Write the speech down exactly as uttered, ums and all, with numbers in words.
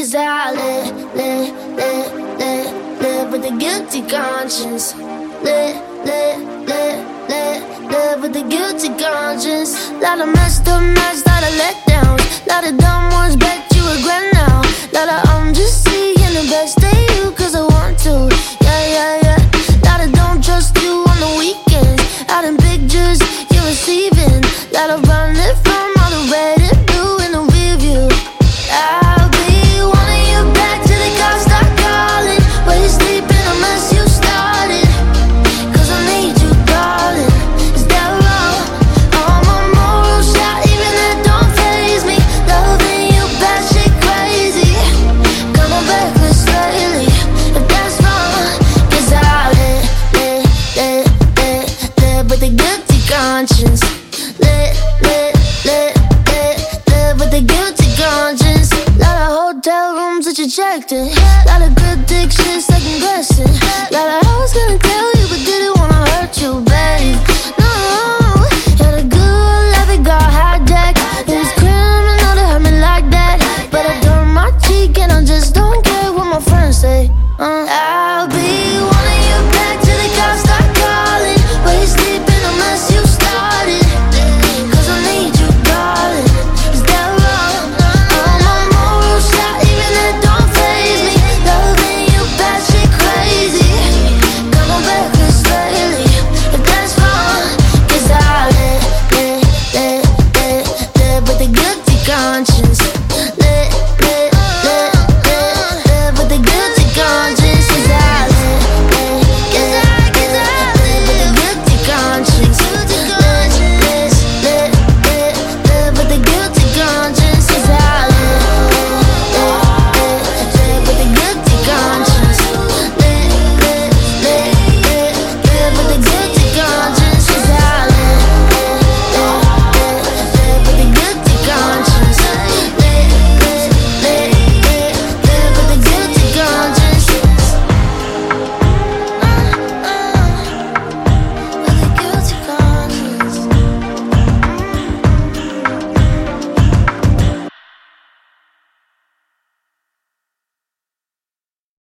Cause I live, live, live, live, live with a guilty conscience. Live, live, live, live, live with a guilty conscience. Lot of messed up nights, lot of letdowns, lot of dumb ones, bet you regret now. Lot of I'm just seeing the best of you cause I want to. Yeah, yeah, yeah. Lot of don't trust you on the weekends. Out in pictures you're receiving. Lot of running from all the red and blue in the rear view. I'll be wanting you back till the cops start calling. Where you sleeping unless you started. Cause I need you, darling. Is that wrong? All my morals shot, even that don't faze me. Loving you bad shit crazy. Coming reckless lately. If that's wrong, cause I live, live, live, live, live with a guilty conscience. Live, live, live, live, live with a guilty conscience. Lot of hotel rooms that you checked in. Lot of good dick shit second guessing. Lot of I was gonna tell you but didn't wanna hurt you, babe. No, had a good life, it got hijacked. It was criminal to hurt me like that, but I